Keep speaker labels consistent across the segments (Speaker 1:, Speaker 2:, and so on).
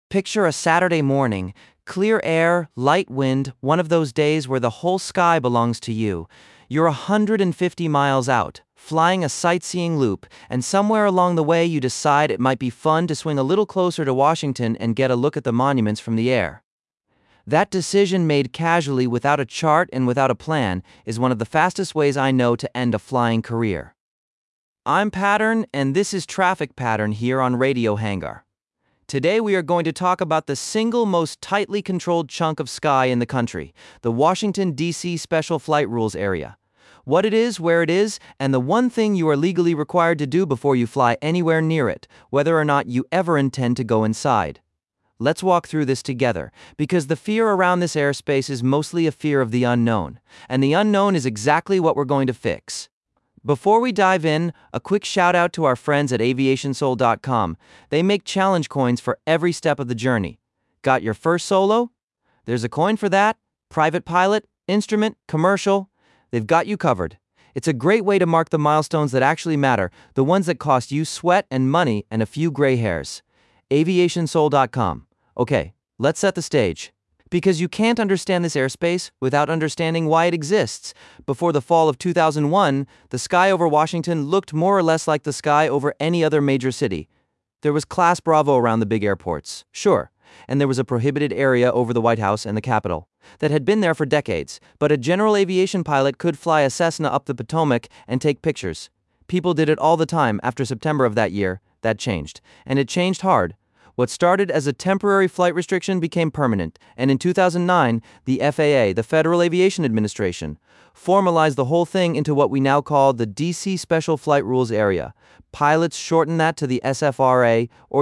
Speaker 1: Picture a Saturday morning, clear air, light wind, one of those days where the whole sky belongs to you. You're 150 miles out, flying a sightseeing loop, and somewhere along the way you decide it might be fun to swing a little closer to Washington and get a look at the monuments from the air. That decision made casually without a chart and without a plan is one of the fastest ways I know to end a flying career. I'm Pattern, and this is Traffic Pattern here on Radio Hangar. Today we are going to talk about the single most tightly controlled chunk of sky in the country, the Washington, D.C. Special Flight Rules area. What it is, where it is, and the one thing you are legally required to do before you fly anywhere near it, whether or not you ever intend to go inside. Let's walk through this together, because the fear around this airspace is mostly a fear of the unknown, and the unknown is exactly what we're going to fix. Before we dive in, a quick shout out to our friends at aviationsoul.com. They make challenge coins for every step of the journey. Got your first solo? There's a coin for that. Private pilot, instrument, commercial. They've got you covered. It's a great way to mark the milestones that actually matter, the ones that cost you sweat and money and a few gray hairs. aviationsoul.com. Okay, let's set the stage. Because you can't understand this airspace without understanding why it exists. Before the fall of 2001, the sky over Washington looked more or less like the sky over any other major city. There was Class Bravo around the big airports, sure, and there was a prohibited area over the White House and the Capitol that had been there for decades, but a general aviation pilot could fly a Cessna up the Potomac and take pictures. People did it all the time. After September of that year. That changed, and it changed hard. What started as a temporary flight restriction became permanent, and in 2009, the FAA, the Federal Aviation Administration, formalized the whole thing into what we now call the DC Special Flight Rules area. Pilots shorten that to the SFRA, or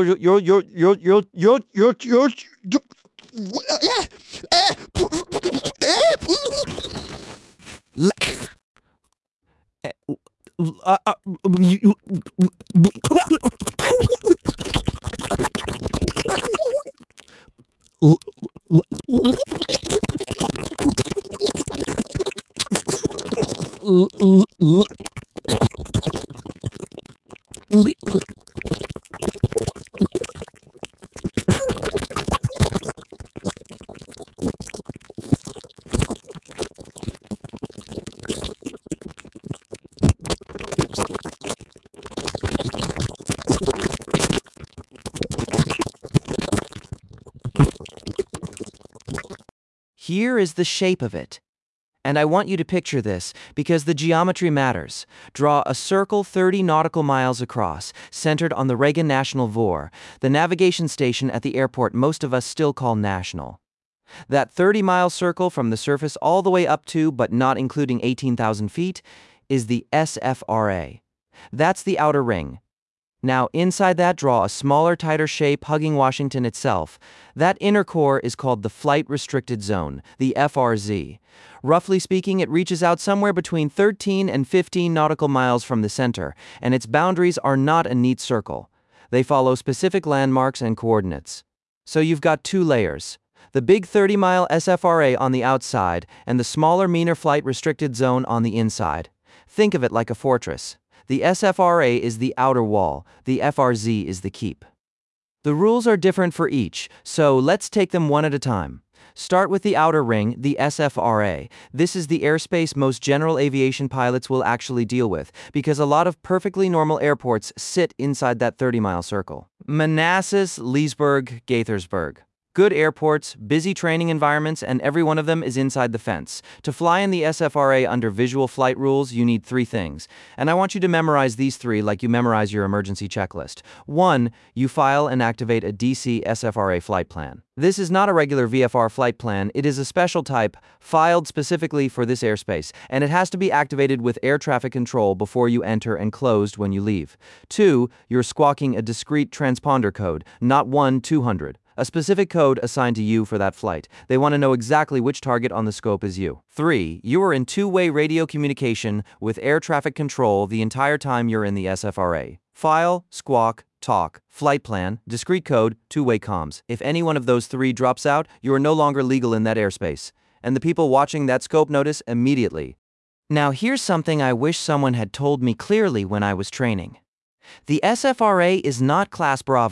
Speaker 1: Here is the shape of it. And I want you to picture this, because the geometry matters. Draw a circle 30 nautical miles across, centered on the Reagan National VOR, the navigation station at the airport most of us still call National. That 30-mile circle from the surface all the way up to, but not including 18,000 feet, is the SFRA. That's the outer ring. Now, inside that, draw a smaller, tighter shape hugging Washington itself. That inner core is called the Flight Restricted Zone, the FRZ. Roughly speaking, it reaches out somewhere between 13 and 15 nautical miles from the center, and its boundaries are not a neat circle. They follow specific landmarks and coordinates. So you've got two layers. The big 30-mile SFRA on the outside, and the smaller, meaner Flight Restricted Zone on the inside. Think of it like a fortress. The SFRA is the outer wall, the FRZ is the keep. The rules are different for each, so let's take them one at a time. Start with the outer ring, the SFRA. This is the airspace most general aviation pilots will actually deal with, because a lot of perfectly normal airports sit inside that 30-mile circle. Manassas, Leesburg, Gaithersburg. Good airports, busy training environments, and every one of them is inside the fence. To fly in the SFRA under visual flight rules, you need three things. And I want you to memorize these three like you memorize your emergency checklist. 1. You file and activate a DC SFRA flight plan. This is not a regular VFR flight plan, it is a special type, filed specifically for this airspace, and it has to be activated with air traffic control before you enter and closed when you leave. 2. You're squawking a discrete transponder code, not 1-200. A specific code assigned to you for that flight. They want to know exactly which target on the scope is you. 3. You are in two-way radio communication with air traffic control the entire time you're in the SFRA. File, squawk, talk, flight plan, discrete code, two-way comms. If any one of those three drops out, you are no longer legal in that airspace. And the people watching that scope notice immediately. Now here's something I wish someone had told me clearly when I was training. The SFRA is not Class Bravo.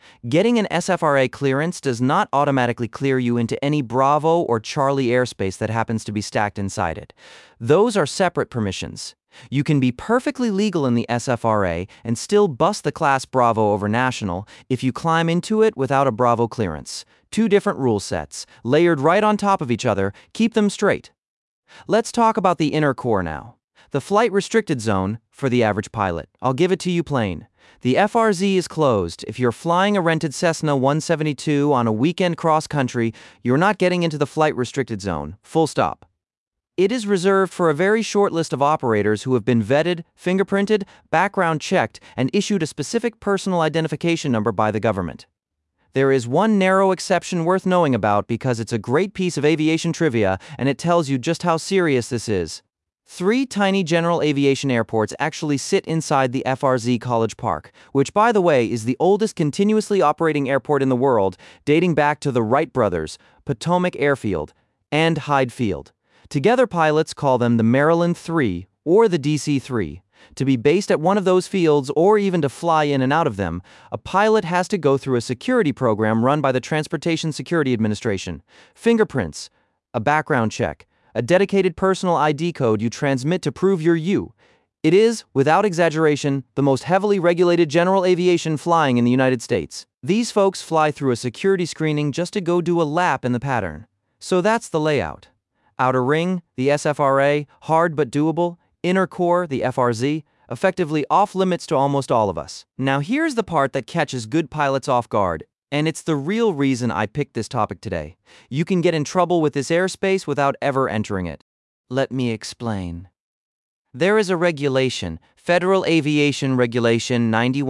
Speaker 1: Getting an SFRA clearance does not automatically clear you into any Bravo or Charlie airspace that happens to be stacked inside it. Those are separate permissions. You can be perfectly legal in the SFRA and still bust the Class Bravo over National if you climb into it without a Bravo clearance. Two different rule sets, layered right on top of each other. Keep them straight. Let's talk about the inner core now. The flight restricted zone for the average pilot. I'll give it to you plain. The FRZ is closed. If you're flying a rented Cessna 172 on a weekend cross-country, you're not getting into the flight restricted zone. Full stop. It is reserved for a very short list of operators who have been vetted, fingerprinted, background checked, and issued a specific personal identification number by the government. There is one narrow exception worth knowing about because it's a great piece of aviation trivia and it tells you just how serious this is. 3 tiny general aviation airports actually sit inside the FRZ College Park, which, by the way, is the oldest continuously operating airport in the world, dating back to the Wright brothers, Potomac Airfield, and Hyde Field. Together, pilots call them the Maryland 3 or the DC 3. To be based at one of those fields or even to fly in and out of them, a pilot has to go through a security program run by the Transportation Security Administration. Fingerprints, a background check, a dedicated personal ID code you transmit to prove you're you. It is, without exaggeration, the most heavily regulated general aviation flying in the United States. These folks fly through a security screening just to go do a lap in the pattern. So that's the layout. Outer ring, the SFRA, hard but doable. Inner core, the FRZ, effectively off limits to almost all of us. Now here's the part that catches good pilots off guard, and it's the real reason I picked this topic today. You can get in trouble with this airspace without ever entering it. Let me explain. There is a regulation, Federal Aviation Regulation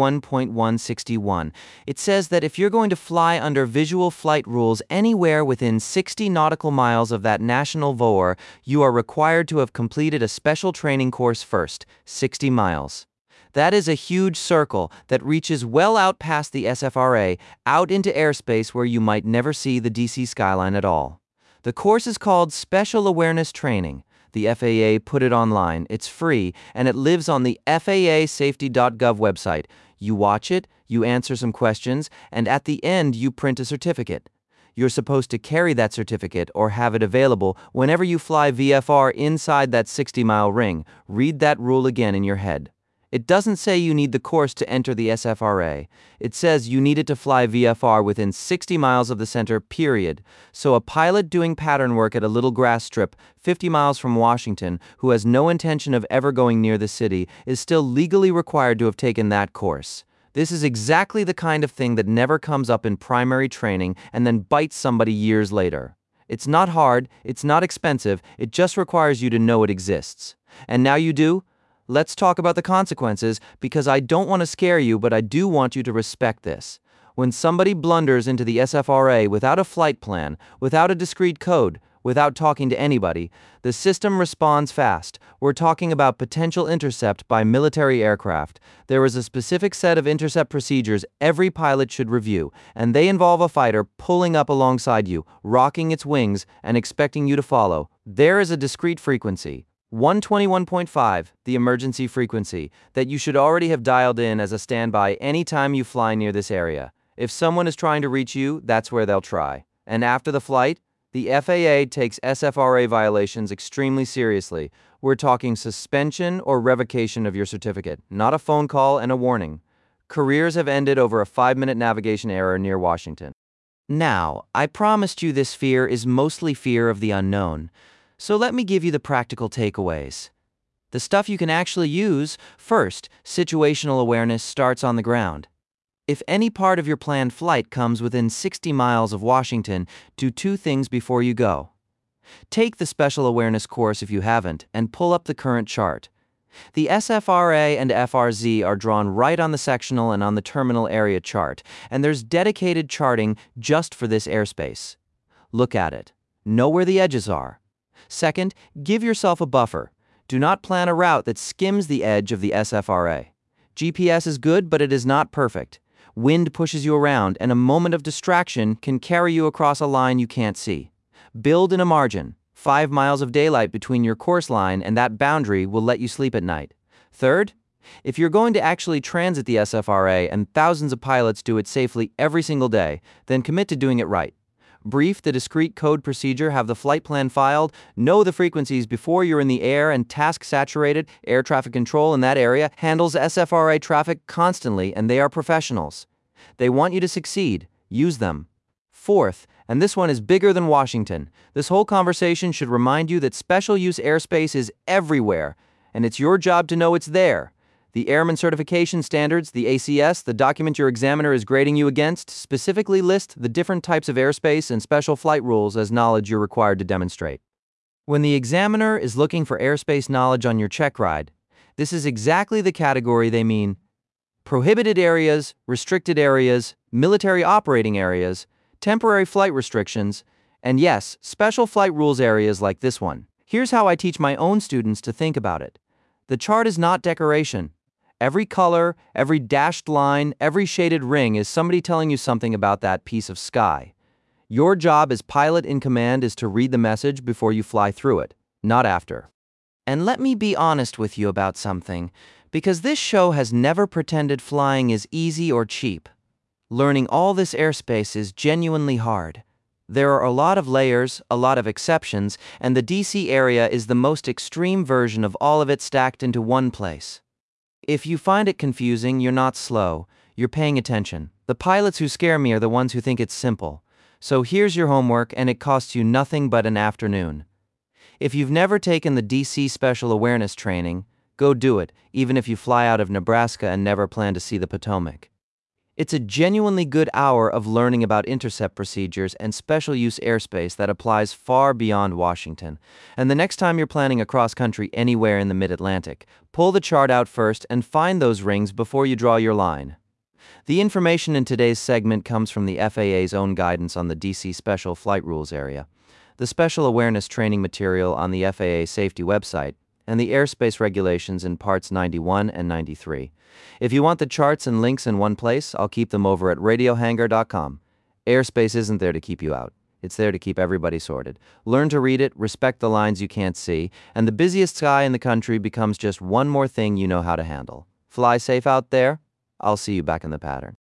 Speaker 1: 91.161. It says that if you're going to fly under visual flight rules anywhere within 60 nautical miles of that national VOR, you are required to have completed a special training course first, 60 miles. That is a huge circle that reaches well out past the SFRA, out into airspace where you might never see the DC skyline at all. The course is called Special Awareness Training. The FAA put it online, it's free, and it lives on the FAAsafety.gov website. You watch it, you answer some questions, and at the end you print a certificate. You're supposed to carry that certificate or have it available whenever you fly VFR inside that 60-mile ring. Read that rule again in your head. It doesn't say you need the course to enter the SFRA. It says you need it to fly VFR within 60 miles of the center, period. So a pilot doing pattern work at a little grass strip 50 miles from Washington who has no intention of ever going near the city is still legally required to have taken that course. This is exactly the kind of thing that never comes up in primary training and then bites somebody years later. It's not hard, it's not expensive, it just requires you to know it exists. And now you do? Let's talk about the consequences, because I don't want to scare you, but I do want you to respect this. When somebody blunders into the SFRA without a flight plan, without a discrete code, without talking to anybody, the system responds fast. We're talking about potential intercept by military aircraft. There is a specific set of intercept procedures every pilot should review, and they involve a fighter pulling up alongside you, rocking its wings, and expecting you to follow. There is a discrete frequency, 121.5, the emergency frequency, that you should already have dialed in as a standby anytime you fly near this area. If someone is trying to reach you, that's where they'll try. And after the flight, the FAA takes SFRA violations extremely seriously. We're talking suspension or revocation of your certificate, not a phone call and a warning. Careers have ended over a 5-minute navigation error near Washington. Now, I promised you this fear is mostly fear of the unknown. So let me give you the practical takeaways. The stuff you can actually use. First, situational awareness starts on the ground. If any part of your planned flight comes within 60 miles of Washington, do 2 things before you go. Take the special awareness course if you haven't, and pull up the current chart. The SFRA and FRZ are drawn right on the sectional and on the terminal area chart, and there's dedicated charting just for this airspace. Look at it. Know where the edges are. Second, give yourself a buffer. Do not plan a route that skims the edge of the SFRA. GPS is good, but it is not perfect. Wind pushes you around, and a moment of distraction can carry you across a line you can't see. Build in a margin. 5 miles of daylight between your course line and that boundary will let you sleep at night. Third, If you're going to actually transit the SFRA and thousands of pilots do it safely every single day, then commit to doing it right. Brief the discrete code procedure, have the flight plan filed, know the frequencies before you're in the air, and task-saturated air traffic control in that area handles SFRA traffic constantly, and they are professionals. They want you to succeed. Use them. Fourth, and this one is bigger than Washington, this whole conversation should remind you that special use airspace is everywhere, and it's your job to know it's there. The Airman Certification Standards, the ACS, the document your examiner is grading you against, specifically list the different types of airspace and special flight rules as knowledge you're required to demonstrate. When the examiner is looking for airspace knowledge on your check ride, this is exactly the category they mean: prohibited areas, restricted areas, military operating areas, temporary flight restrictions, and yes, special flight rules areas like this one. Here's how I teach my own students to think about it. The chart is not decoration. Every color, every dashed line, every shaded ring is somebody telling you something about that piece of sky. Your job as pilot in command is to read the message before you fly through it, not after. And let me be honest with you about something, because this show has never pretended flying is easy or cheap. Learning all this airspace is genuinely hard. There are a lot of layers, a lot of exceptions, and the DC area is the most extreme version of all of it stacked into one place. If you find it confusing, you're not slow, you're paying attention. The pilots who scare me are the ones who think it's simple. So here's your homework, and it costs you nothing but an afternoon. If you've never taken the DC Special Awareness training, go do it, even if you fly out of Nebraska and never plan to see the Potomac. It's a genuinely good hour of learning about intercept procedures and special use airspace that applies far beyond Washington. And the next time you're planning a cross-country anywhere in the Mid-Atlantic, pull the chart out first and find those rings before you draw your line. The information in today's segment comes from the FAA's own guidance on the DC Special Flight Rules area, the Special Awareness training material on the FAA safety website, and the airspace regulations in parts 91 and 93. If you want the charts and links in one place, I'll keep them over at radiohangar.com. Airspace isn't there to keep you out. It's there to keep everybody sorted. Learn to read it, respect the lines you can't see, and the busiest sky in the country becomes just one more thing you know how to handle. Fly safe out there. I'll see you back in the pattern.